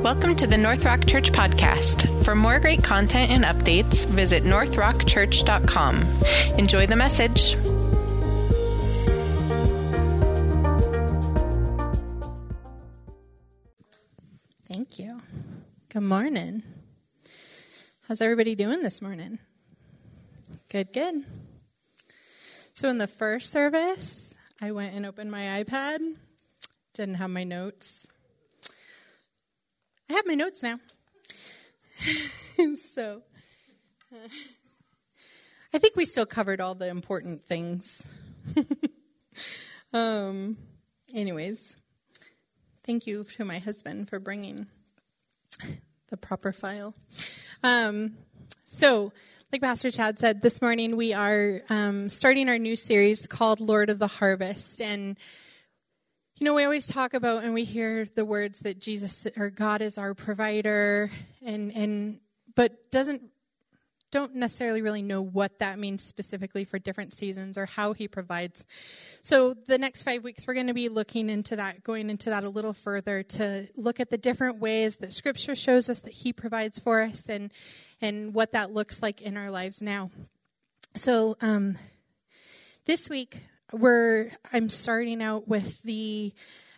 Welcome to the North Rock Church podcast. For more great content and updates, visit northrockchurch.com. Enjoy the message. Thank you. Good morning. How's everybody doing this morning? Good. So in the first service, I went and opened my iPad. Didn't have my notes. I have my notes now. So I think we still covered all the important things. Anyways, thank you to my husband for bringing the proper file. So, like Pastor Chad said, this morning we are starting our new series called Lord of the Harvest. And, you know, we always talk about and we hear the words that Jesus or God is our provider, but don't necessarily really know what that means specifically for different seasons or how he provides. So the next 5 weeks, we're going to be looking into that, going into that a little further to look at the different ways that Scripture shows us that he provides for us and what that looks like in our lives now. So this week, I'm starting out with the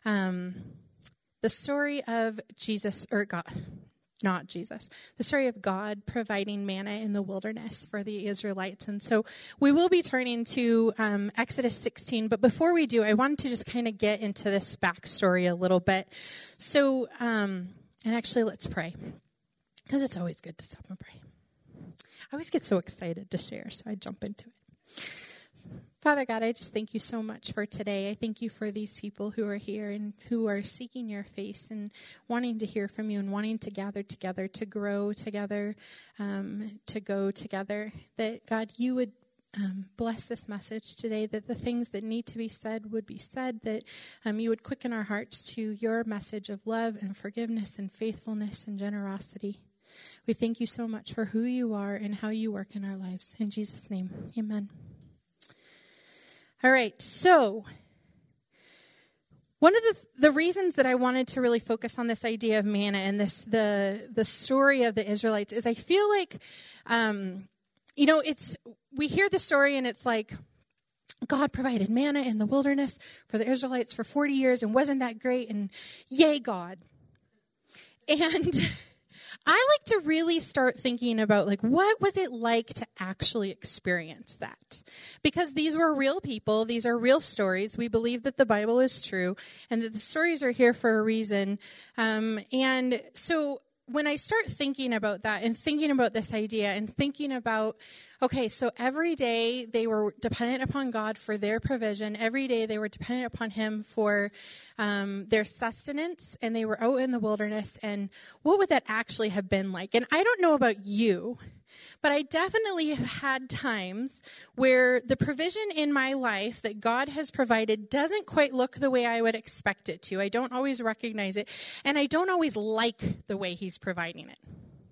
story of Jesus, or God. Not Jesus. The story of God providing manna in the wilderness for the Israelites. And so we will be turning to Exodus 16. But before we do, I wanted to just kind of get into this backstory a little bit. So, and actually, let's pray. Because it's always good to stop and pray. I always get so excited to share, so I jump into it. Father God, I just thank you so much for today. I thank you for these people who are here and who are seeking your face and wanting to hear from you and wanting to gather together, to grow together, to go together. That, God, you would bless this message today, that the things that need to be said would be said, that you would quicken our hearts to your message of love and forgiveness and faithfulness and generosity. We thank you so much for who you are and how you work in our lives. In Jesus' name, amen. All right, so one of the reasons that I wanted to really focus on this idea of manna and the story of the Israelites is I feel like, we hear the story and it's like, God provided manna in the wilderness for the Israelites for 40 years and wasn't that great? And yay, God. And I like to really start thinking about, like, what was it like to actually experience that? Because these were real people. These are real stories. We believe that the Bible is true and that the stories are here for a reason. And so when I start thinking about that and thinking about this idea and thinking about, okay, so every day they were dependent upon God for their provision. Every day they were dependent upon him for their sustenance, and they were out in the wilderness. And what would that actually have been like? And I don't know about you, but I definitely have had times where the provision in my life that God has provided doesn't quite look the way I would expect it to. I don't always recognize it, and I don't always like the way he's providing it.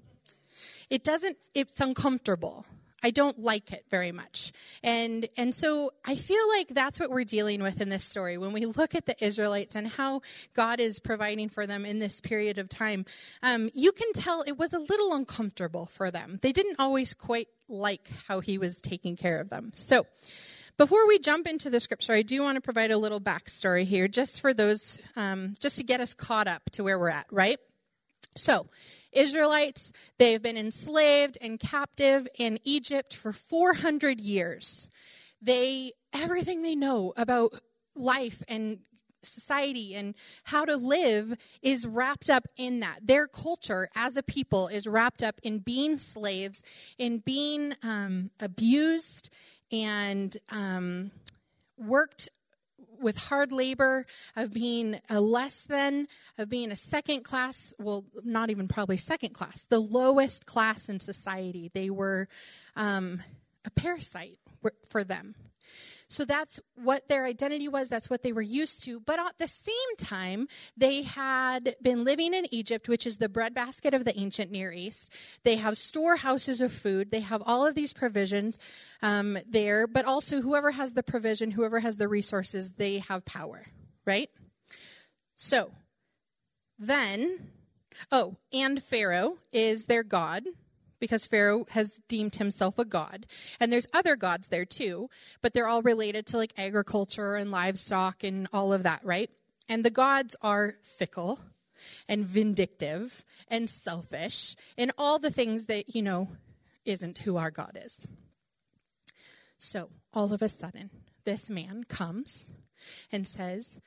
It's uncomfortable. I don't like it very much. And so I feel like that's what we're dealing with in this story. When we look at the Israelites and how God is providing for them in this period of time, you can tell it was a little uncomfortable for them. They didn't always quite like how he was taking care of them. So before we jump into the scripture, I do want to provide a little backstory here just for those, just to get us caught up to where we're at, right? So Israelites, they've been enslaved and captive in Egypt for 400 years. Everything they know about life and society and how to live is wrapped up in that. Their culture as a people is wrapped up in being slaves, in being abused and worked with hard labor, of being a less than, of being a second class, well, not even probably second class, the lowest class in society. They were a parasite for them. So that's what their identity was. That's what they were used to. But at the same time, they had been living in Egypt, which is the breadbasket of the ancient Near East. They have storehouses of food. They have all of these provisions there. But also, whoever has the provision, whoever has the resources, they have power, right? So then, Oh, and Pharaoh is their god, because Pharaoh has deemed himself a god. And there's other gods there too, but they're all related to like agriculture and livestock and all of that, right? And the gods are fickle and vindictive and selfish and all the things that, isn't who our God is. So all of a sudden, this man comes and says,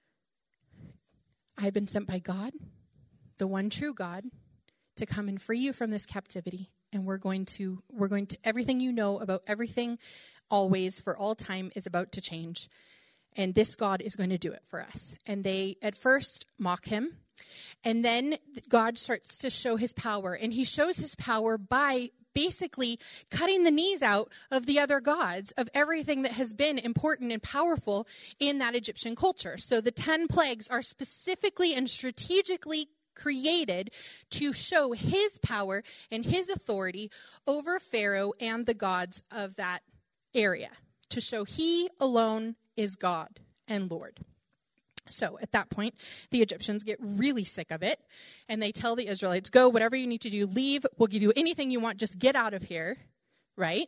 I've been sent by God, the one true God, to come and free you from this captivity. And we're going to, everything you know about everything, always, for all time, is about to change. And this God is going to do it for us. And they, at first, mock him. And then God starts to show his power. And he shows his power by basically cutting the knees out of the other gods, of everything that has been important and powerful in that Egyptian culture. So the 10 plagues are specifically and strategically created to show his power and his authority over Pharaoh and the gods of that area, to show he alone is God and Lord. So at that point, the Egyptians get really sick of it, and they tell the Israelites, go, whatever you need to do, leave, we'll give you anything you want, just get out of here, right?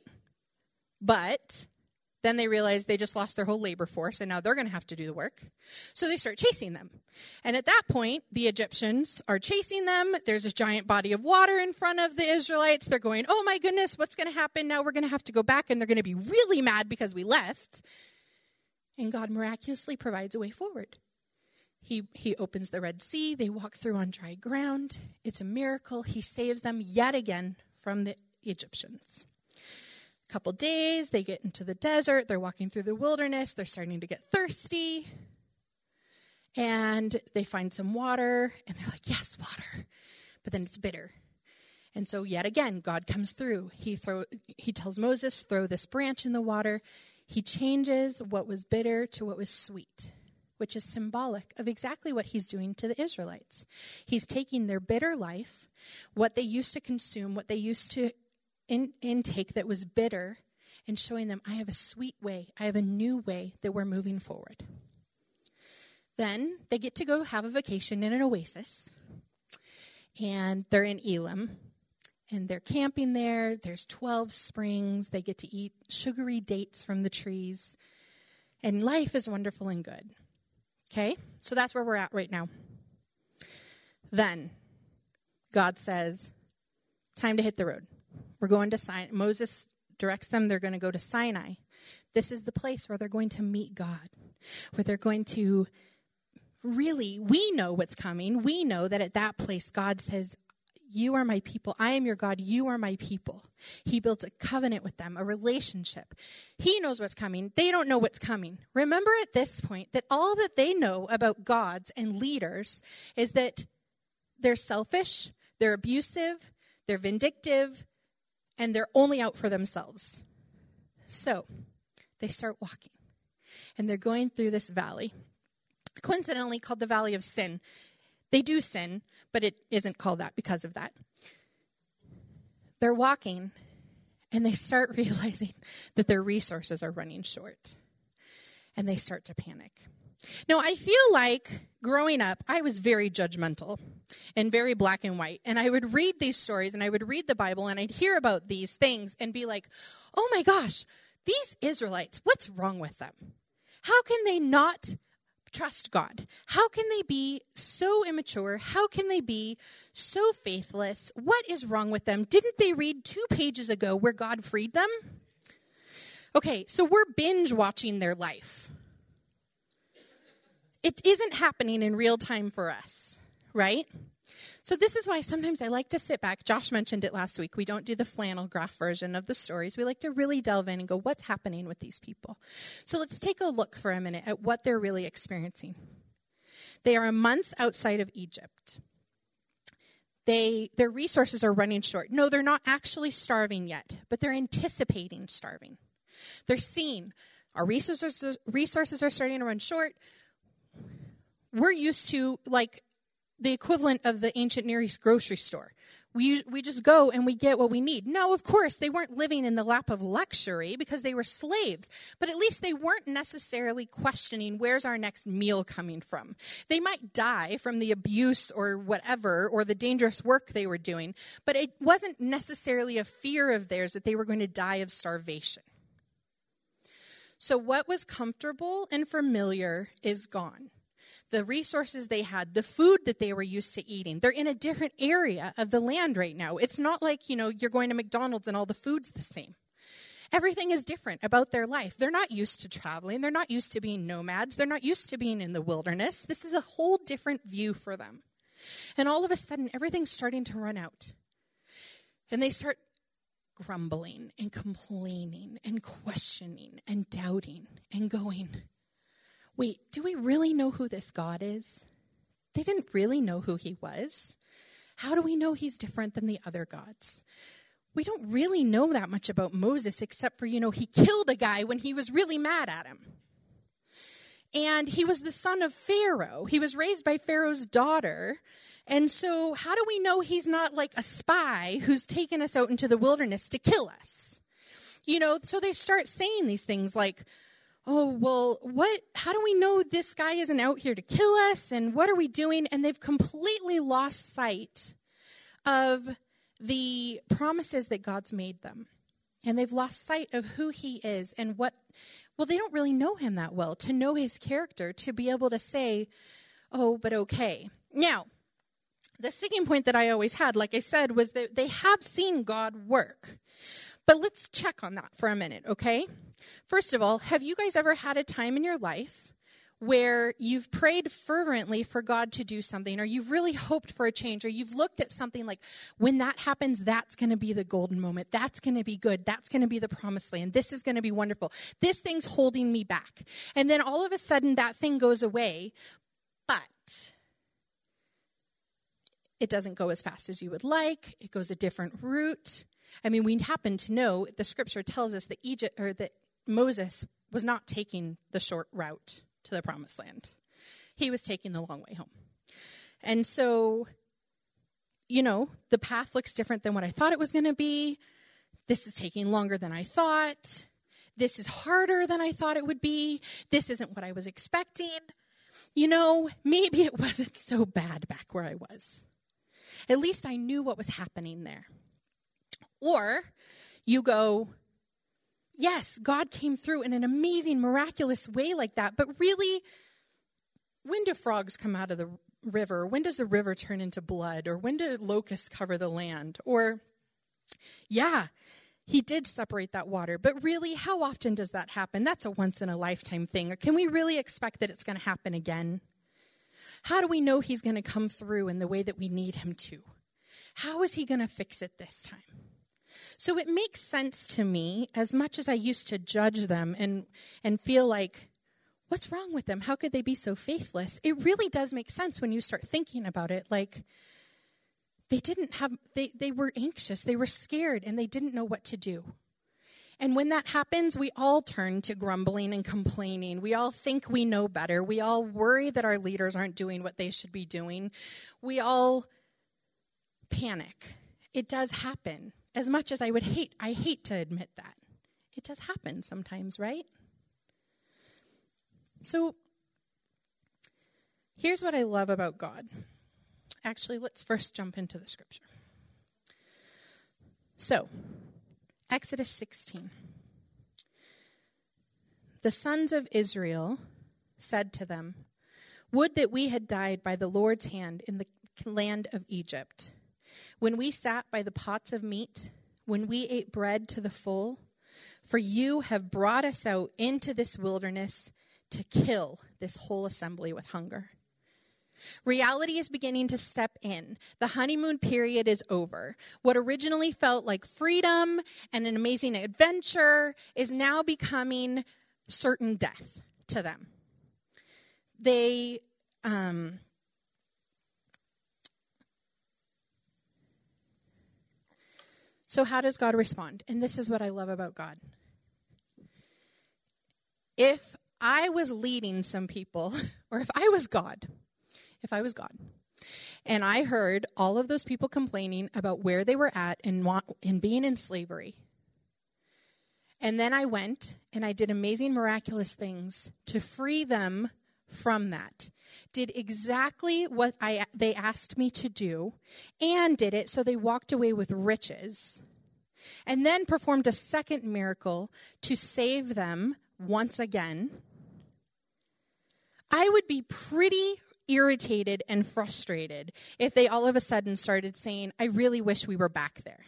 But then they realize they just lost their whole labor force, and now they're going to have to do the work. So they start chasing them. And at that point, the Egyptians are chasing them. There's this giant body of water in front of the Israelites. They're going, oh my goodness, what's going to happen? Now we're going to have to go back, and they're going to be really mad because we left. And God miraculously provides a way forward. He opens the Red Sea. They walk through on dry ground. It's a miracle. He saves them yet again from the Egyptians. A couple days, they get into the desert. They're walking through the wilderness. They're starting to get thirsty. And they find some water. And they're like, yes, water. But then it's bitter. And so yet again, God comes through. He tells Moses, throw this branch in the water. He changes what was bitter to what was sweet, which is symbolic of exactly what he's doing to the Israelites. He's taking their bitter life, what they used to consume, what they used to intake that was bitter, and showing them, I have a sweet way. I have a new way that we're moving forward. Then they get to go have a vacation in an oasis, and they're in Elim, and they're camping there. There's 12 springs. They get to eat sugary dates from the trees, and life is wonderful and good. Okay, so that's where we're at right now. Then God says, time to hit the road. We're going to Sinai. Moses directs them. They're going to go to Sinai. This is the place where they're going to meet God, where they're going to really, we know what's coming. We know that at that place, God says, you are my people. I am your God. You are my people. He built a covenant with them, a relationship. He knows what's coming. They don't know what's coming. Remember at this point that all that they know about gods and leaders is that they're selfish, they're abusive, they're vindictive, and they're only out for themselves. So they start walking, and they're going through this valley, coincidentally called the Valley of Sin. They do sin, but it isn't called that because of that. They're walking, and they start realizing that their resources are running short, and they start to panic. Now, I feel like growing up, I was very judgmental and very black and white, and I would read these stories, and I would read the Bible, and I'd hear about these things and be like, oh my gosh, these Israelites, what's wrong with them? How can they not trust God? How can they be so immature? How can they be so faithless? What is wrong with them? Didn't they read 2 pages ago where God freed them? Okay, so we're binge watching their life. It isn't happening in real time for us, right? So this is why sometimes I like to sit back. Josh mentioned it last week. We don't do the flannel graph version of the stories. We like to really delve in and go, what's happening with these people? So let's take a look for a minute at what they're really experiencing. They are a month outside of Egypt. Their resources are running short. No, they're not actually starving yet, but they're anticipating starving. They're seeing our resources are starting to run short. We're used to, like, the equivalent of the ancient Near East grocery store. we just go and we get what we need. No, of course, they weren't living in the lap of luxury because they were slaves, but at least they weren't necessarily questioning, where's our next meal coming from? They might die from the abuse or whatever, or the dangerous work they were doing, but it wasn't necessarily a fear of theirs that they were going to die of starvation. So what was comfortable and familiar is gone. The resources they had, the food that they were used to eating, they're in a different area of the land right now. It's not like, you're going to McDonald's and all the food's the same. Everything is different about their life. They're not used to traveling. They're not used to being nomads. They're not used to being in the wilderness. This is a whole different view for them. And all of a sudden, everything's starting to run out. And they start grumbling and complaining and questioning and doubting and going, wait, do we really know who this God is? They didn't really know who he was. How do we know he's different than the other gods? We don't really know that much about Moses except for, he killed a guy when he was really mad at him. And he was the son of Pharaoh. He was raised by Pharaoh's daughter. And so how do we know he's not like a spy who's taken us out into the wilderness to kill us? So they start saying these things like, oh, well, how do we know this guy isn't out here to kill us? And what are we doing? And they've completely lost sight of the promises that God's made them. And they've lost sight of who he is and they don't really know him that well to know his character, to be able to say, oh, but okay. Now, the sticking point that I always had, like I said, was that they have seen God work. But let's check on that for a minute, okay? First of all, have you guys ever had a time in your life where you've prayed fervently for God to do something, or you've really hoped for a change, or you've looked at something like, when that happens, that's going to be the golden moment. That's going to be good. That's going to be the promised land. This is going to be wonderful. This thing's holding me back. And then all of a sudden that thing goes away, but it doesn't go as fast as you would like. It goes a different route. I mean, we happen to know the scripture tells us that Moses was not taking the short route to the promised land. He was taking the long way home. And so, the path looks different than what I thought it was going to be. This is taking longer than I thought. This is harder than I thought it would be. This isn't what I was expecting. Maybe it wasn't so bad back where I was. At least I knew what was happening there. Or you go, yes, God came through in an amazing, miraculous way like that. But really, when do frogs come out of the river? When does the river turn into blood? Or when do locusts cover the land? Or, yeah, he did separate that water. But really, how often does that happen? That's a once-in-a-lifetime thing. Or can we really expect that it's going to happen again? How do we know he's going to come through in the way that we need him to? How is he going to fix it this time? So it makes sense to me, as much as I used to judge them and feel like, what's wrong with them? How could they be so faithless? It really does make sense when you start thinking about it. Like, they were anxious, they were scared, and they didn't know what to do. And when that happens, we all turn to grumbling and complaining. We all think we know better. We all worry that our leaders aren't doing what they should be doing. We all panic. It does happen. As much as I hate to admit that. It does happen sometimes, right? So, here's what I love about God. Actually, let's first jump into the scripture. So, Exodus 16. The sons of Israel said to them, "Would that we had died by the Lord's hand in the land of Egypt, when we sat by the pots of meat, when we ate bread to the full, for you have brought us out into this wilderness to kill this whole assembly with hunger." Reality is beginning to step in. The honeymoon period is over. What originally felt like freedom and an amazing adventure is now becoming certain death to them. So how does God respond? And this is what I love about God. If I was leading some people, or if I was God, And I heard all of those people complaining about where they were at in being in slavery. And then I went and I did amazing, miraculous things to free them from that. Did exactly what they asked me to do, and did it so they walked away with riches. And then performed a second miracle to save them once again. I would be pretty irritated and frustrated if they all of a sudden started saying, I really wish we were back there.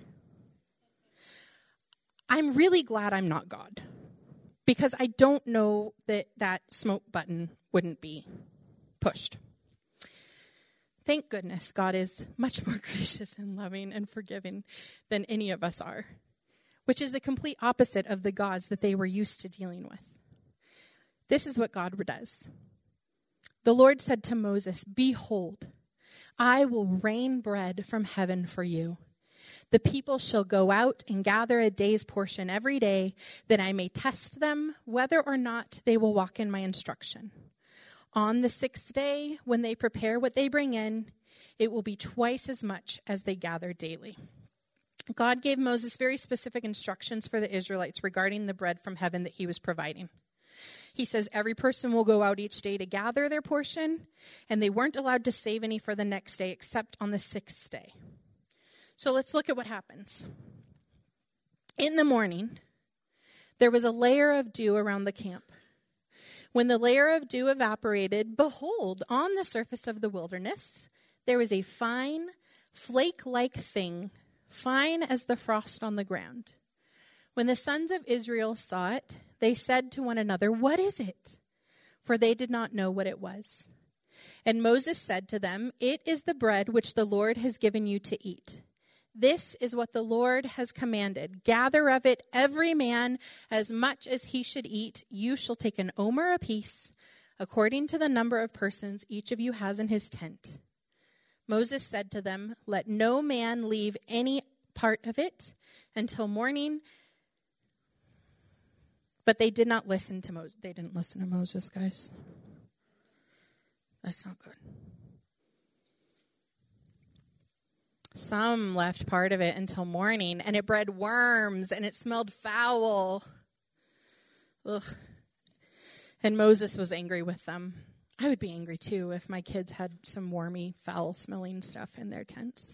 I'm really glad I'm not God, because I don't know that smoke button wouldn't be pushed. Thank goodness God is much more gracious and loving and forgiving than any of us are, which is the complete opposite of the gods that they were used to dealing with. This is what God does. The Lord said to Moses, behold, I will rain bread from heaven for you. The people shall go out and gather a day's portion every day, that I may test them whether or not they will walk in my instruction. On the sixth day, when they prepare what they bring in, it will be twice as much as they gather daily. God gave Moses very specific instructions for the Israelites regarding the bread from heaven that he was providing. He says every person will go out each day to gather their portion, and they weren't allowed to save any for the next day except on the sixth day. So let's look at what happens. In the morning, there was a layer of dew around the camp. When the layer of dew evaporated, behold, on the surface of the wilderness, there was a fine, flake-like thing, fine as the frost on the ground. When the sons of Israel saw it, they said to one another, what is it? For they did not know what it was. And Moses said to them, it is the bread which the Lord has given you to eat. This is what the Lord has commanded. Gather of it every man as much as he should eat. You shall take an omer apiece, according to the number of persons each of you has in his tent. Moses said to them, let no man leave any part of it until morning. But they did not listen to Moses. They didn't listen to Moses, guys. That's not good. Some left part of it until morning, and it bred worms, and it smelled foul. Ugh. And Moses was angry with them. I would be angry, too, if my kids had some wormy, foul-smelling stuff in their tents.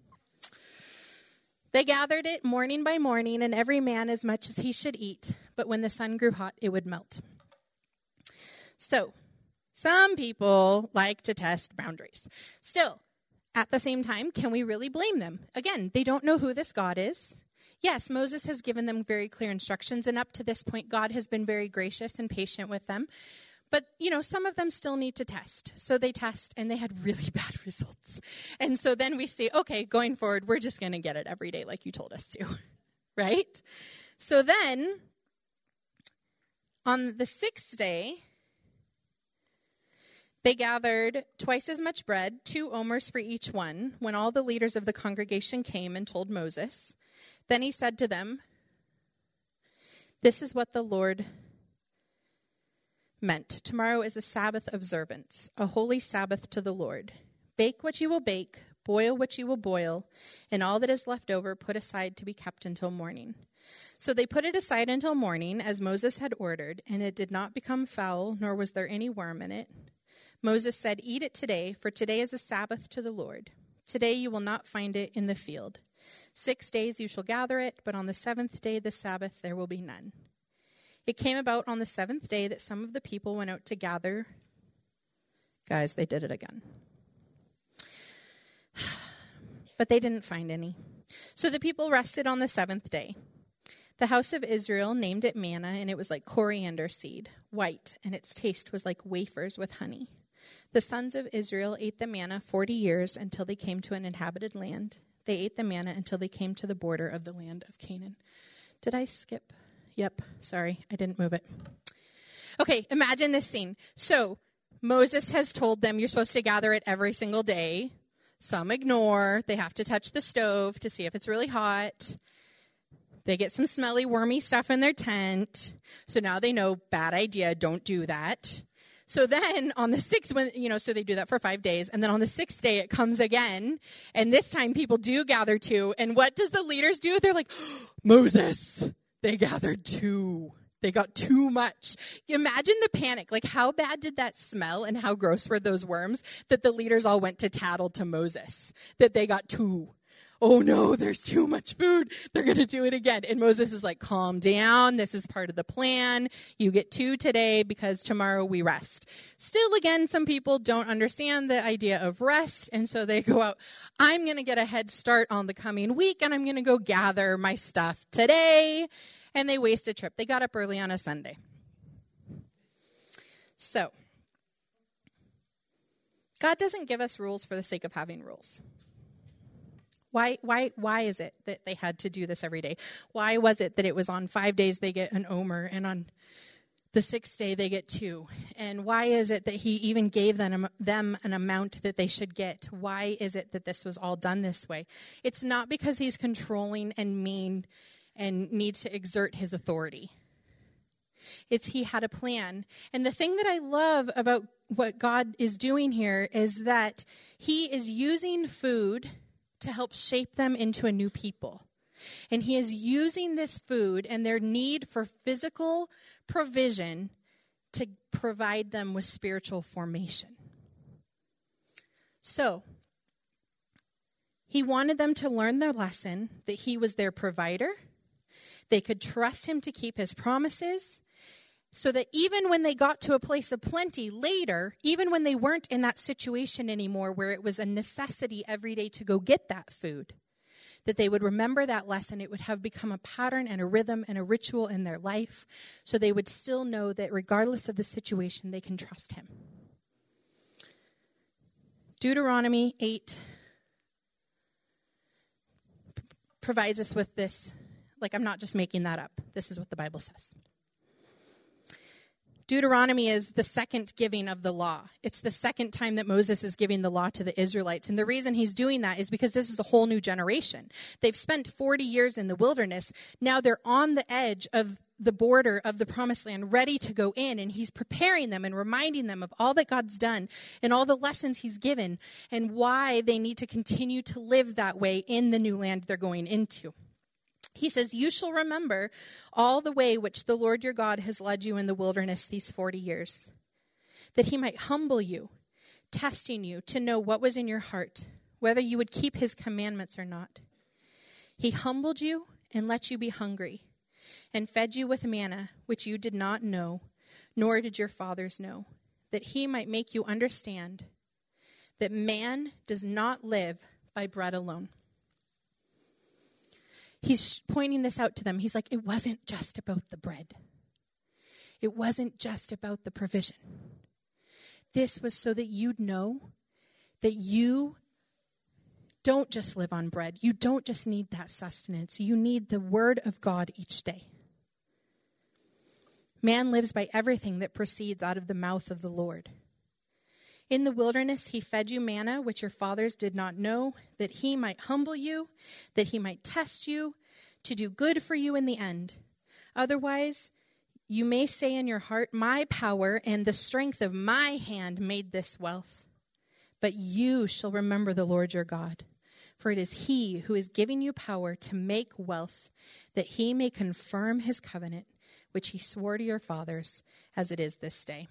They gathered it morning by morning, and every man as much as he should eat. But when the sun grew hot, it would melt. So, some people like to test boundaries. Still, at the same time, can we really blame them? Again, they don't know who this God is. Yes, Moses has given them very clear instructions, and up to this point, God has been very gracious and patient with them. But, some of them still need to test. So they test, and they had really bad results. And so then we say, okay, going forward, we're just going to get it every day like you told us to, right? So then, on the sixth day, they gathered twice as much bread, 2 omers for each one, when all the leaders of the congregation came and told Moses. Then he said to them, this is what the Lord meant. Tomorrow is a Sabbath observance, a holy Sabbath to the Lord. Bake what you will bake, boil what you will boil, and all that is left over put aside to be kept until morning. So they put it aside until morning, as Moses had ordered, and it did not become foul, nor was there any worm in it. Moses said, eat it today, for today is a Sabbath to the Lord. Today you will not find it in the field. 6 days you shall gather it, but on the 7th day, the Sabbath, there will be none. It came about on the 7th day that some of the people went out to gather. Guys, they did it again. But they didn't find any. So the people rested on the 7th day. The house of Israel named it manna, and it was like coriander seed, white, and its taste was like wafers with honey. The sons of Israel ate the manna 40 years until they came to an inhabited land. They ate the manna until they came to the border of the land of Canaan. Did I skip? Yep, sorry, I didn't move it. Okay, imagine this scene. So Moses has told them you're supposed to gather it every single day. Some ignore. They have to touch the stove to see if it's really hot. They get some smelly, wormy stuff in their tent. So now they know, bad idea, don't do that. So then on the 6th, so they do that for 5 days. And then on the 6th day, it comes again. And this time people do gather too. And what does the leaders do? They're like, Moses, they gathered too. They got too much. Imagine the panic. Like, how bad did that smell and how gross were those worms that the leaders all went to tattle to Moses, that they got too. Oh no, there's too much food. They're going to do it again. And Moses is like, calm down. This is part of the plan. You get 2 today because tomorrow we rest. Still, again, some people don't understand the idea of rest. And so they go out, I'm going to get a head start on the coming week and I'm going to go gather my stuff today. And they waste a trip. They got up early on a Sunday. So, God doesn't give us rules for the sake of having rules. Why is it that they had to do this every day? Why was it that it was on 5 days they get an omer and on the 6th day they get 2? And why is it that he even gave them an amount that they should get? Why is it that this was all done this way? It's not because he's controlling and mean and needs to exert his authority. It's he had a plan. And the thing that I love about what God is doing here is that he is using food to help shape them into a new people. And he is using this food and their need for physical provision to provide them with spiritual formation. So, he wanted them to learn their lesson that he was their provider. They could trust him to keep his promises, so that even when they got to a place of plenty later, even when they weren't in that situation anymore where it was a necessity every day to go get that food, that they would remember that lesson. It would have become a pattern and a rhythm and a ritual in their life, so they would still know that regardless of the situation, they can trust him. Deuteronomy 8 provides us with this. Like, I'm not just making that up. This is what the Bible says. Deuteronomy is the second giving of the law. It's the second time that Moses is giving the law to the Israelites. And the reason he's doing that is because this is a whole new generation. They've spent 40 years in the wilderness. Now they're on the edge of the border of the promised land, ready to go in. And he's preparing them and reminding them of all that God's done and all the lessons he's given and why they need to continue to live that way in the new land they're going into. He says, you shall remember all the way which the Lord your God has led you in the wilderness these 40 years, that he might humble you, testing you to know what was in your heart, whether you would keep his commandments or not. He humbled you and let you be hungry, and fed you with manna, which you did not know, nor did your fathers know, that he might make you understand that man does not live by bread alone. He's pointing this out to them. He's like, it wasn't just about the bread. It wasn't just about the provision. This was so that you'd know that you don't just live on bread. You don't just need that sustenance. You need the word of God each day. Man lives by everything that proceeds out of the mouth of the Lord. In the wilderness, he fed you manna, which your fathers did not know, that he might humble you, that he might test you, to do good for you in the end. Otherwise, you may say in your heart, my power and the strength of my hand made this wealth. But you shall remember the Lord your God, for it is he who is giving you power to make wealth, that he may confirm his covenant, which he swore to your fathers, as it is this day.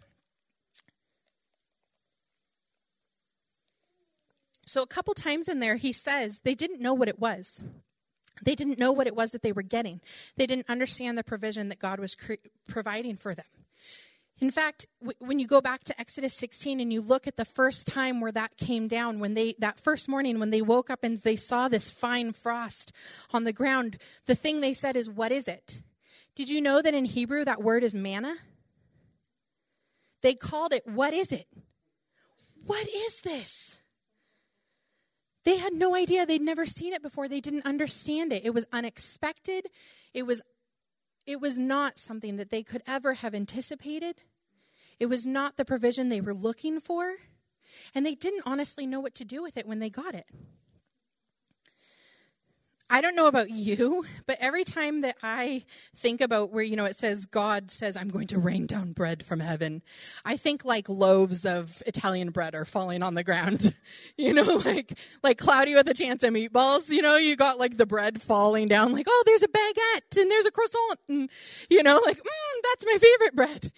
So a couple times in there, he says they didn't know what it was. They didn't know what it was that they were getting. They didn't understand the provision that God was providing for them. In fact, when you go back to Exodus 16 and you look at the first time where that came down, that first morning when they woke up and they saw this fine frost on the ground, the thing they said is, what is it? Did you know that in Hebrew that word is manna? They called it, what is it? What is this? They had no idea. They'd never seen it before. They didn't understand it. It was unexpected. It was not something that they could ever have anticipated. It was not the provision they were looking for. And they didn't honestly know what to do with it when they got it. I don't know about you, but every time that I think about where, it says God says, I'm going to rain down bread from heaven, I think like loaves of Italian bread are falling on the ground, like Cloudy with a Chance of Meatballs, you got like the bread falling down, like, oh, there's a baguette and there's a croissant and, that's my favorite bread.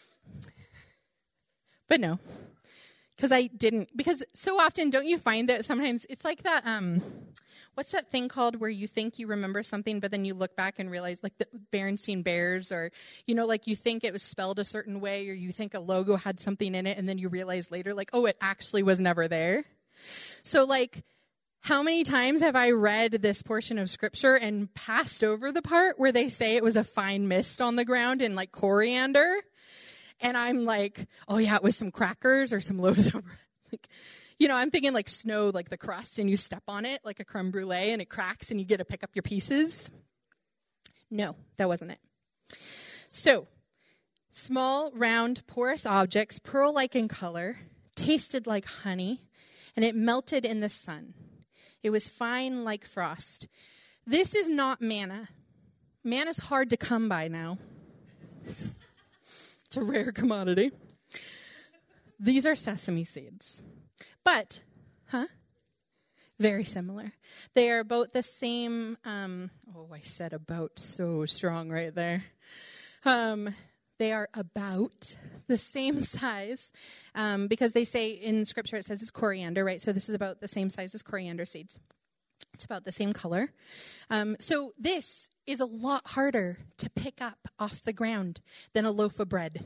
But no, because so often, don't you find that sometimes it's like that, what's that thing called where you think you remember something, but then you look back and realize, like the Berenstain Bears, or, like you think it was spelled a certain way, or you think a logo had something in it, and then you realize later, like, oh, it actually was never there. So, like, how many times have I read this portion of Scripture and passed over the part where they say it was a fine mist on the ground and, like, coriander? And I'm like, oh, yeah, it was some crackers or some loaves of bread. Like, I'm thinking like snow, like the crust, and you step on it like a creme brulee, and it cracks, and you get to pick up your pieces. No, that wasn't it. So, small, round, porous objects, pearl-like in color, tasted like honey, and it melted in the sun. It was fine like frost. This is not manna. Manna's hard to come by now. It's a rare commodity. These are sesame seeds. But, very similar. They are about the same, I said about so strong right there. They are about the same size, because they say in Scripture it says it's coriander, right? So this is about the same size as coriander seeds. It's about the same color. So this is a lot harder to pick up off the ground than a loaf of bread.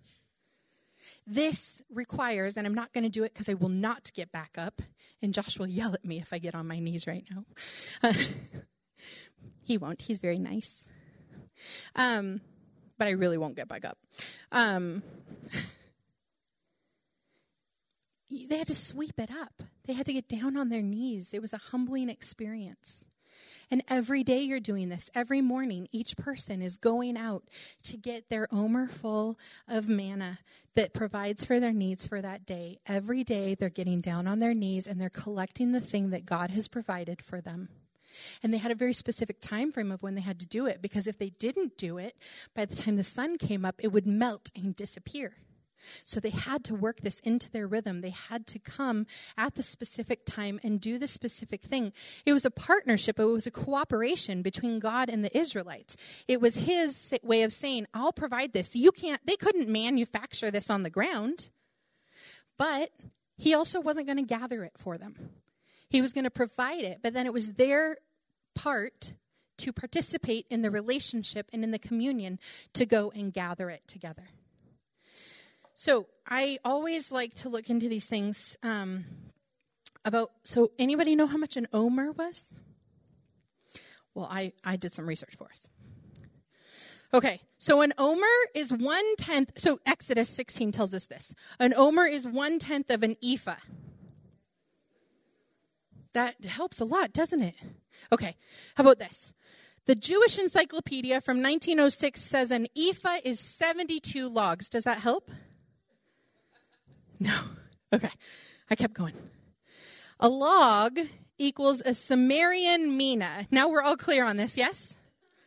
This requires, and I'm not going to do it because I will not get back up, and Josh will yell at me if I get on my knees right now. He won't. He's very nice. But I really won't get back up. They had to sweep it up. They had to get down on their knees. It was a humbling experience. And every day you're doing this. Every morning, each person is going out to get their omer full of manna that provides for their needs for that day. Every day they're getting down on their knees and they're collecting the thing that God has provided for them. And they had a very specific time frame of when they had to do it, because if they didn't do it, by the time the sun came up, it would melt and disappear. So they had to work this into their rhythm. They had to come at the specific time and do the specific thing. It was a partnership. It was a cooperation between God and the Israelites. It was his way of saying, I'll provide this. They couldn't manufacture this on the ground, but he also wasn't going to gather it for them. He was going to provide it, but then it was their part to participate in the relationship and in the communion to go and gather it together. So I always like to look into these things so anybody know how much an omer was? Well, I did some research for us. Okay, so an omer is 1/10. So Exodus 16 tells us this. An omer is 1/10 of an ephah. That helps a lot, doesn't it? Okay, how about this? The Jewish Encyclopedia from 1906 says an ephah is 72 logs. Does that help? No. Okay. I kept going. A log equals a Sumerian mina. Now we're all clear on this, yes?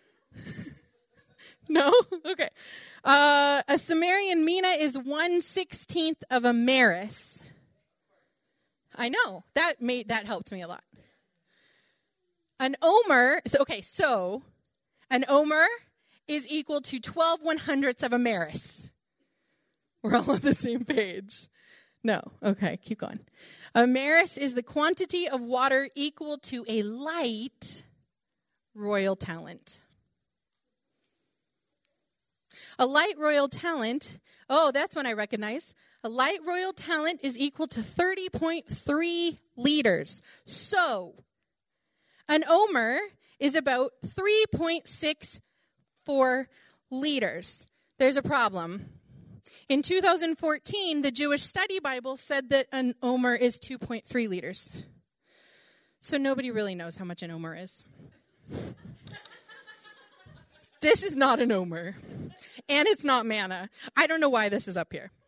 No? Okay. A Sumerian mina is 1/16 of a maris. I know. That helped me a lot. An omer, so an omer is equal to 12 100ths of a maris. We're all on the same page. No. Okay, keep going. A maris is the quantity of water equal to a light royal talent. A light royal talent, that's one I recognize. A light royal talent is equal to 30.3 liters. So, an omer is about 3.64 liters. There's a problem. In 2014, the Jewish Study Bible said that an omer is 2.3 liters. So nobody really knows how much an omer is. This is not an omer. And it's not manna. I don't know why this is up here.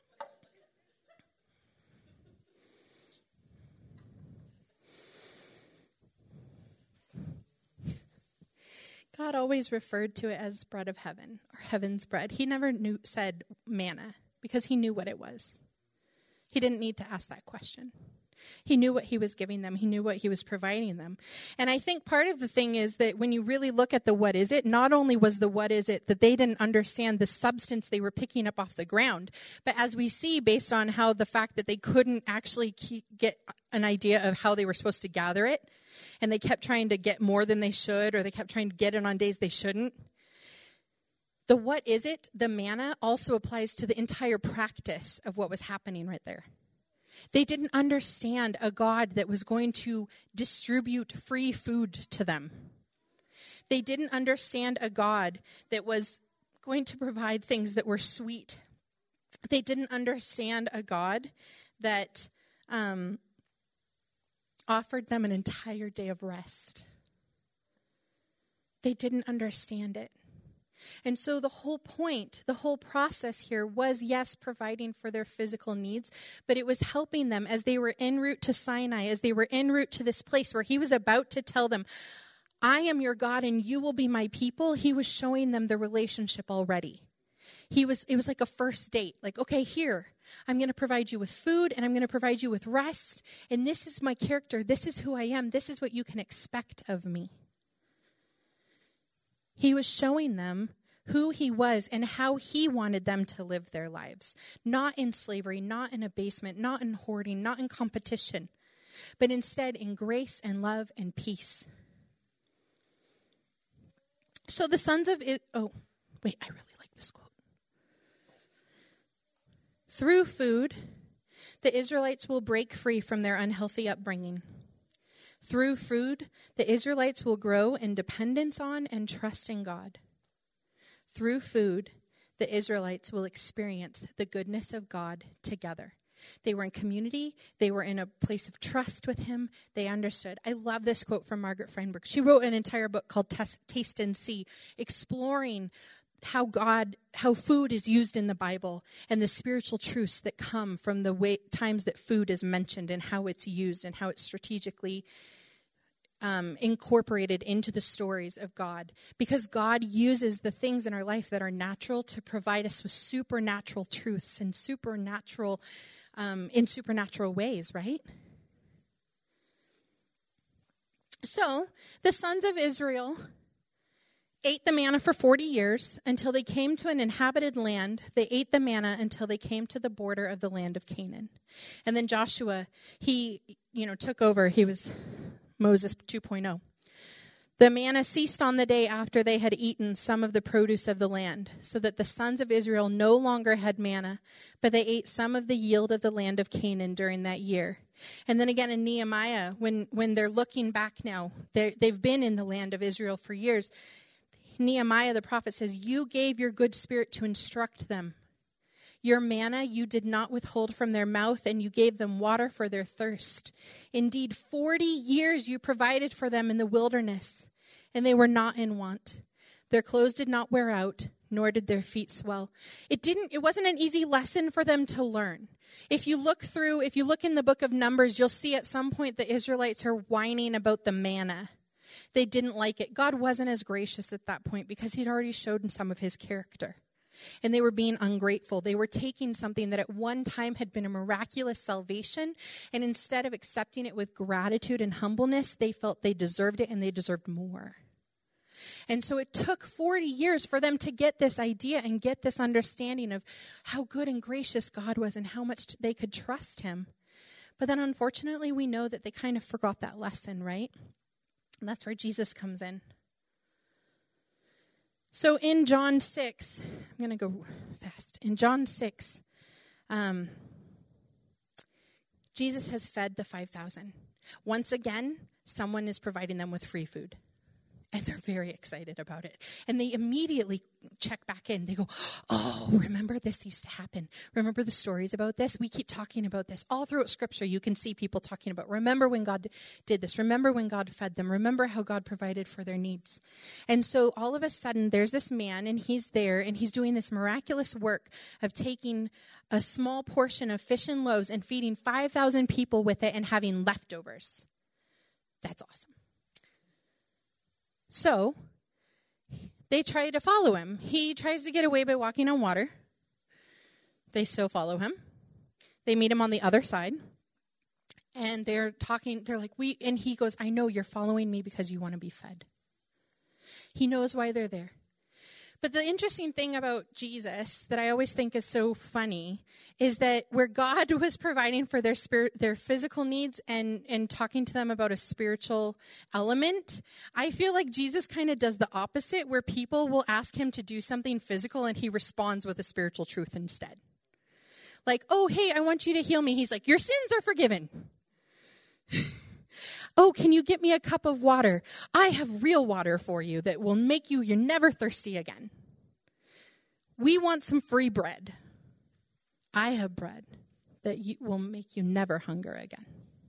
God always referred to it as bread of heaven, or heaven's bread. He never said manna, because he knew what it was. He didn't need to ask that question. He knew what he was giving them. He knew what he was providing them. And I think part of the thing is that when you really look at the what is it, not only was the what is it that they didn't understand the substance they were picking up off the ground, but as we see based on how the fact that they couldn't actually get an idea of how they were supposed to gather it, and they kept trying to get more than they should, or they kept trying to get it on days they shouldn't. The what is it, the manna, also applies to the entire practice of what was happening right there. They didn't understand a God that was going to distribute free food to them. They didn't understand a God that was going to provide things that were sweet. They didn't understand a God that offered them an entire day of rest. They didn't understand it. And so the whole point, the whole process here was, yes, providing for their physical needs, but it was helping them as they were en route to Sinai, as they were en route to this place where he was about to tell them, I am your God and you will be my people. He was showing them the relationship already. It was like a first date. Like, okay, here, I'm going to provide you with food and I'm going to provide you with rest. And this is my character. This is who I am. This is what you can expect of me. He was showing them who he was and how he wanted them to live their lives. Not in slavery, not in abasement, not in hoarding, not in competition, but instead in grace and love and peace. So the sons of I really like this quote. Through food, the Israelites will break free from their unhealthy upbringing. Through food, the Israelites will grow in dependence on and trust in God. Through food, the Israelites will experience the goodness of God together. They were in community. They were in a place of trust with him. They understood. I love this quote from Margaret Feinberg. She wrote an entire book called Taste and See, exploring how food is used in the Bible and the spiritual truths that come from the times that food is mentioned and how it's used and how it's strategically incorporated into the stories of God. Because God uses the things in our life that are natural to provide us with supernatural truths and in supernatural ways, right? So the sons of Israel ate the manna for 40 years until they came to an inhabited land. They ate the manna until they came to the border of the land of Canaan. And then Joshua, he took over. He was Moses 2.0. The manna ceased on the day after they had eaten some of the produce of the land, so that the sons of Israel no longer had manna, but they ate some of the yield of the land of Canaan during that year. And then again in Nehemiah, when they're looking back now, they've been in the land of Israel for years. Nehemiah the prophet says, you gave your good spirit to instruct them. Your manna you did not withhold from their mouth, and you gave them water for their thirst. Indeed, 40 years you provided for them in the wilderness, and they were not in want. Their clothes did not wear out, nor did their feet swell. It wasn't an easy lesson for them to learn. If you look in the book of Numbers, you'll see at some point the Israelites are whining about the manna. They didn't like it. God wasn't as gracious at that point because he'd already showed them some of his character. And they were being ungrateful. They were taking something that at one time had been a miraculous salvation, and instead of accepting it with gratitude and humbleness, they felt they deserved it and they deserved more. And so it took 40 years for them to get this idea and get this understanding of how good and gracious God was and how much they could trust him. But then unfortunately, we know that they kind of forgot that lesson, right? And that's where Jesus comes in. So in John 6, I'm going to go fast. In John 6, Jesus has fed the 5,000. Once again, someone is providing them with free food. And they're very excited about it. And they immediately check back in. They go, oh, remember this used to happen. Remember the stories about this? We keep talking about this. All throughout Scripture, you can see people talking about, remember when God did this. Remember when God fed them. Remember how God provided for their needs. And so all of a sudden, there's this man, and he's there, and he's doing this miraculous work of taking a small portion of fish and loaves and feeding 5,000 people with it and having leftovers. That's awesome. So, they try to follow him. He tries to get away by walking on water. They still follow him. They meet him on the other side. And they're talking, they're like, and he goes, I know you're following me because you want to be fed. He knows why they're there. But the interesting thing about Jesus that I always think is so funny is that where God was providing for their physical needs and talking to them about a spiritual element, I feel like Jesus kind of does the opposite, where people will ask him to do something physical and he responds with a spiritual truth instead. Like, oh, hey, I want you to heal me. He's like, your sins are forgiven. Oh, can you get me a cup of water? I have real water for you that will make you're never thirsty again. We want some free bread. I have bread that will make you never hunger again.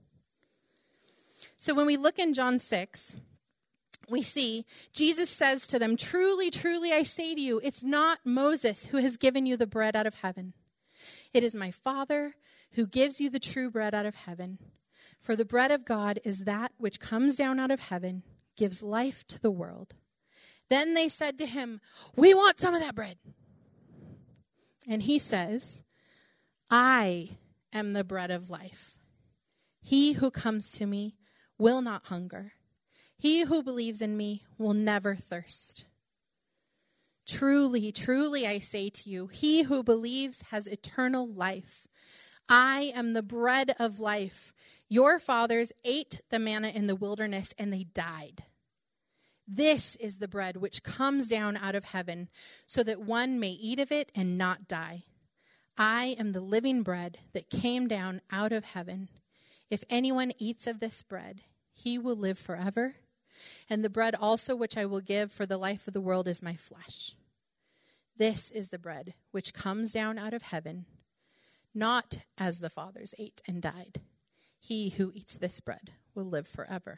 So when we look in John 6, we see Jesus says to them, truly, truly, I say to you, it's not Moses who has given you the bread out of heaven. It is my Father who gives you the true bread out of heaven. For the bread of God is that which comes down out of heaven, gives life to the world. Then they said to him, we want some of that bread. And he says, I am the bread of life. He who comes to me will not hunger. He who believes in me will never thirst. Truly, truly, I say to you, he who believes has eternal life. I am the bread of life. Your fathers ate the manna in the wilderness and they died. This is the bread which comes down out of heaven, so that one may eat of it and not die. I am the living bread that came down out of heaven. If anyone eats of this bread, he will live forever. And the bread also which I will give for the life of the world is my flesh. This is the bread which comes down out of heaven, not as the fathers ate and died. He who eats this bread will live forever.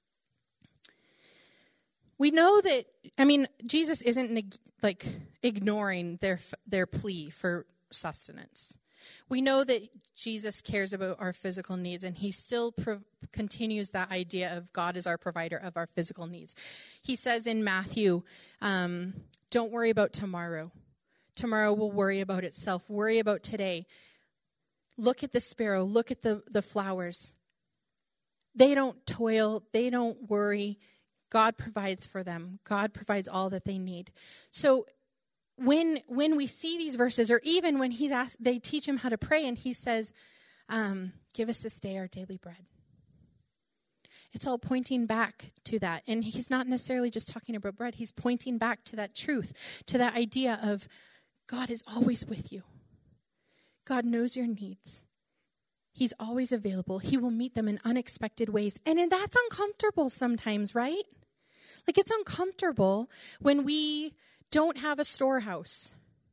We know that, Jesus isn't ignoring their plea for sustenance. We know that Jesus cares about our physical needs, and he still continues that idea of God is our provider of our physical needs. He says in Matthew, don't worry about tomorrow. Tomorrow will worry about itself. Worry about today. Look at the sparrow. Look at the flowers. They don't toil. They don't worry. God provides for them. God provides all that they need. So when we see these verses, or even when they teach him how to pray, and he says, give us this day our daily bread. It's all pointing back to that. And he's not necessarily just talking about bread. He's pointing back to that truth, to that idea of God is always with you. God knows your needs. He's always available. He will meet them in unexpected ways. And that's uncomfortable sometimes, right? Like, it's uncomfortable when we don't have a storehouse.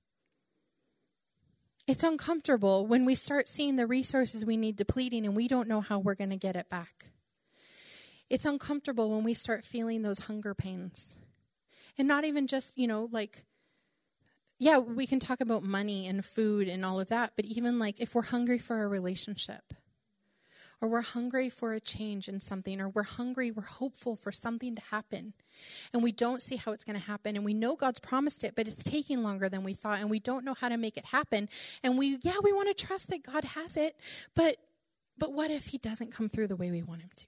It's uncomfortable when we start seeing the resources we need depleting and we don't know how we're going to get it back. It's uncomfortable when we start feeling those hunger pains. And not even just, we can talk about money and food and all of that, but even if we're hungry for a relationship, or we're hungry for a change in something, or we're hopeful for something to happen, and we don't see how it's going to happen, and we know God's promised it, but it's taking longer than we thought, and we don't know how to make it happen, and we want to trust that God has it, but what if he doesn't come through the way we want him to?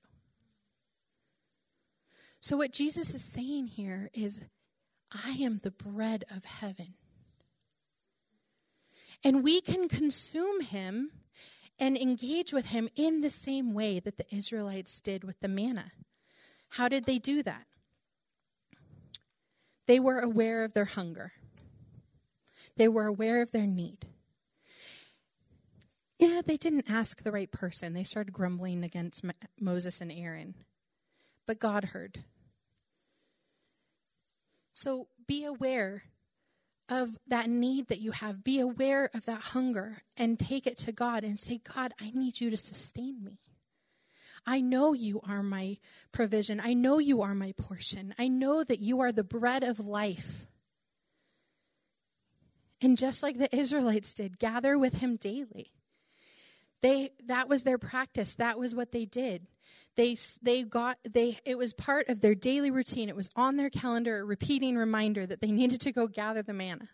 So what Jesus is saying here is, I am the bread of heaven. And we can consume him and engage with him in the same way that the Israelites did with the manna. How did they do that? They were aware of their hunger. They were aware of their need. Yeah, they didn't ask the right person. They started grumbling against Moses and Aaron. But God heard. So be aware of that need that you have. Be aware of that hunger and take it to God and say, God, I need you to sustain me. I know you are my provision. I know you are my portion. I know that you are the bread of life. And just like the Israelites did, gather with him daily. That was their practice. That was what they did. It was part of their daily routine. It was on their calendar, a repeating reminder that they needed to go gather the manna.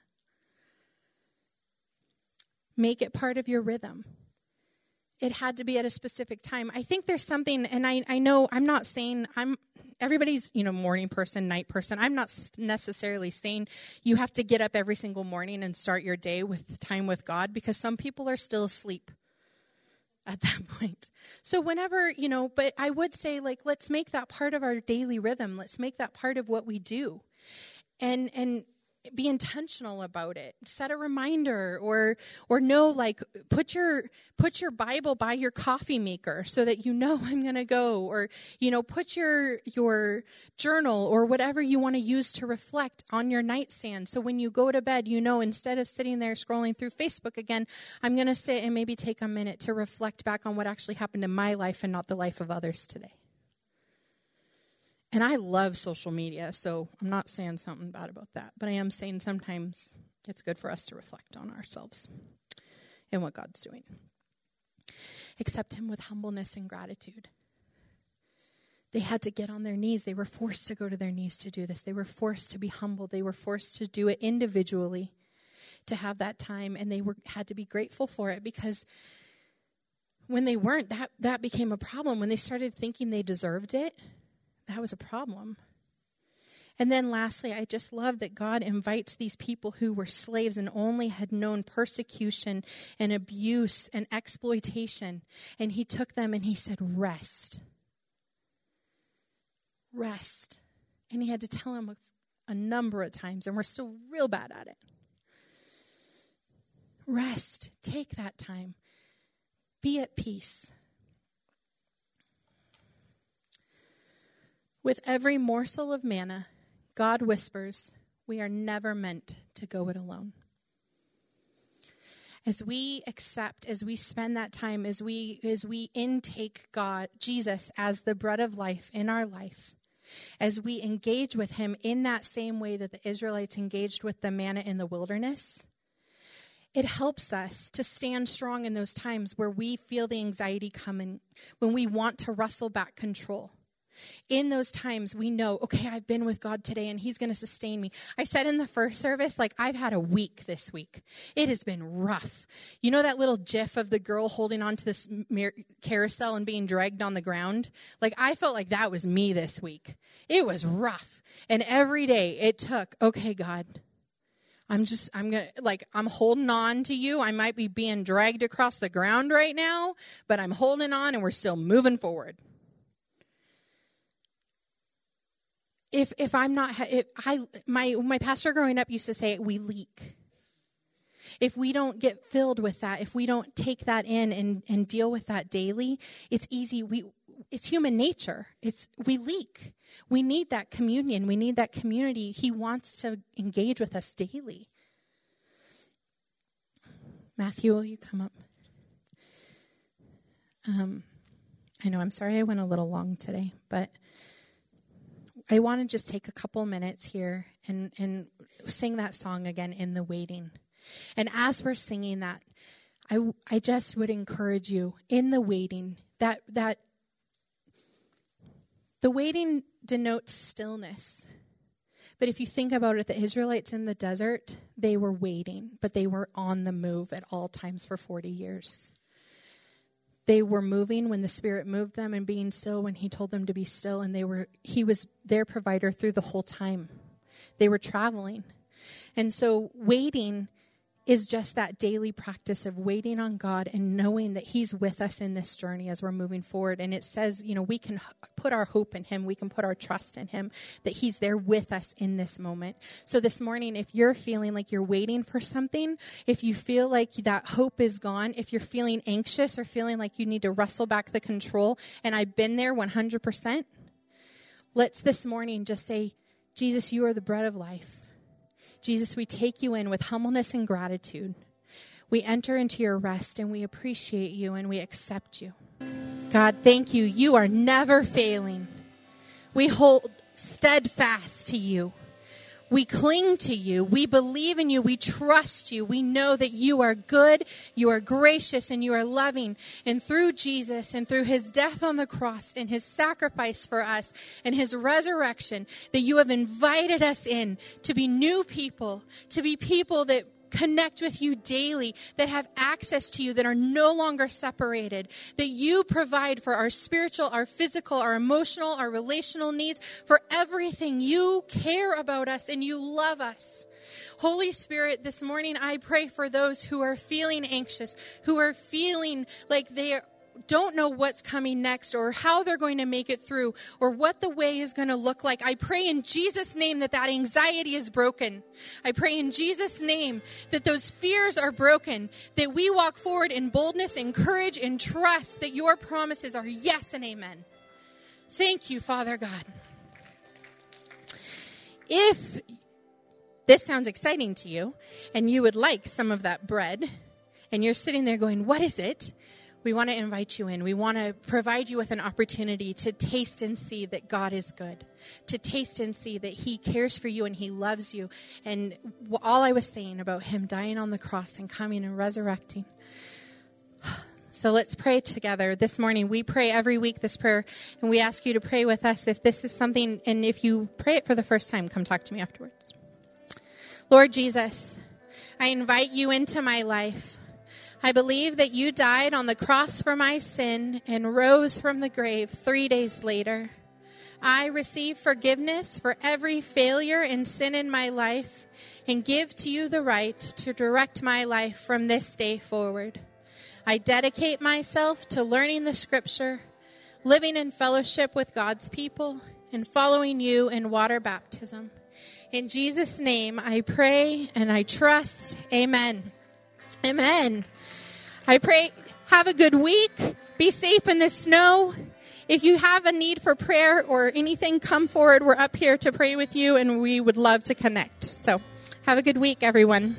Make it part of your rhythm. It had to be at a specific time. I think there's something, and I know I'm not saying everybody's, morning person, night person. I'm not necessarily saying you have to get up every single morning and start your day with time with God, because some people are still asleep at that point. So whenever, but I would say, let's make that part of our daily rhythm. Let's make that part of what we do. And be intentional about it. Set a reminder or know, put your Bible by your coffee maker so that I'm going to go, or put your journal or whatever you want to use to reflect on your nightstand. So when you go to bed, instead of sitting there scrolling through Facebook again, I'm going to sit and maybe take a minute to reflect back on what actually happened in my life and not the life of others today. And I love social media, so I'm not saying something bad about that. But I am saying sometimes it's good for us to reflect on ourselves and what God's doing. Accept him with humbleness and gratitude. They had to get on their knees. They were forced to go to their knees to do this. They were forced to be humble. They were forced to do it individually, to have that time. And they had to be grateful for it, because when they weren't, that became a problem. When they started thinking they deserved it, that was a problem. And then lastly, I just love that God invites these people who were slaves and only had known persecution and abuse and exploitation. And he took them and he said, rest. Rest. And he had to tell them a number of times, and we're still real bad at it. Rest. Take that time. Be at peace. With every morsel of manna, God whispers, we are never meant to go it alone. As we accept, as we spend that time, as we intake Jesus as the bread of life in our life, as we engage with him in that same way that the Israelites engaged with the manna in the wilderness, it helps us to stand strong in those times where we feel the anxiety coming, when we want to wrestle back control. In those times, we know, okay, I've been with God today and he's going to sustain me. I said in the first service, I've had a week this week. It has been rough. You know that little gif of the girl holding onto this carousel and being dragged on the ground? I felt like that was me this week. It was rough. And every day it took, okay, God, I'm holding on to you. I might be being dragged across the ground right now, but I'm holding on and we're still moving forward. My pastor growing up used to say, we leak. If we don't get filled with that, if we don't take that in and deal with that daily, it's easy. It's human nature. We leak. We need that communion. We need that community. He wants to engage with us daily. Matthew, will you come up? I know, I'm sorry I went a little long today, but I want to just take a couple minutes here and sing that song again, In the Waiting. And as we're singing that, I just would encourage you, in the waiting, that the waiting denotes stillness. But if you think about it, the Israelites in the desert, they were waiting, but they were on the move at all times for 40 years. They were moving when the Spirit moved them, and being still when he told them to be still. And he was their provider through the whole time. They were traveling. And so waiting is just that daily practice of waiting on God and knowing that he's with us in this journey as we're moving forward. And it says, we can put our hope in him. We can put our trust in him, that he's there with us in this moment. So this morning, if you're feeling like you're waiting for something, if you feel like that hope is gone, if you're feeling anxious or feeling like you need to wrestle back the control, and I've been there 100%, let's this morning just say, Jesus, you are the bread of life. Jesus, we take you in with humbleness and gratitude. We enter into your rest, and we appreciate you, and we accept you. God, thank you. You are never failing. We hold steadfast to you. We cling to you. We believe in you. We trust you. We know that you are good, you are gracious, and you are loving. And through Jesus and through his death on the cross and his sacrifice for us and his resurrection, that you have invited us in to be new people, to be people that connect with you daily, that have access to you, that are no longer separated, that you provide for our spiritual, our physical, our emotional, our relational needs, for everything. You care about us and you love us. Holy Spirit, this morning I pray for those who are feeling anxious, who are feeling like they don't know what's coming next or how they're going to make it through or what the way is going to look like. I pray in Jesus' name that anxiety is broken. I pray in Jesus' name that those fears are broken, that we walk forward in boldness and courage and trust that your promises are yes and amen. Thank you, Father God. If this sounds exciting to you and you would like some of that bread and you're sitting there going, what is it? We want to invite you in. We want to provide you with an opportunity to taste and see that God is good, to taste and see that he cares for you and he loves you. And all I was saying about him dying on the cross and coming and resurrecting. So let's pray together. This morning, we pray every week this prayer, and we ask you to pray with us if this is something, and if you pray it for the first time, come talk to me afterwards. Lord Jesus, I invite you into my life. I believe that you died on the cross for my sin and rose from the grave 3 days later. I receive forgiveness for every failure and sin in my life and give to you the right to direct my life from this day forward. I dedicate myself to learning the scripture, living in fellowship with God's people, and following you in water baptism. In Jesus' name, I pray and I trust. Amen. Amen. I pray, have a good week. Be safe in the snow. If you have a need for prayer or anything, come forward. We're up here to pray with you, and we would love to connect. So have a good week, everyone.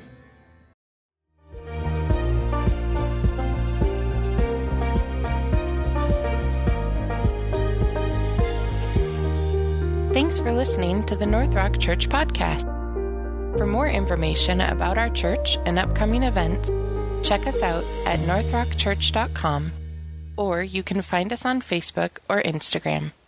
Thanks for listening to the North Rock Church podcast. For more information about our church and upcoming events, check us out at northrockchurch.com, or you can find us on Facebook or Instagram.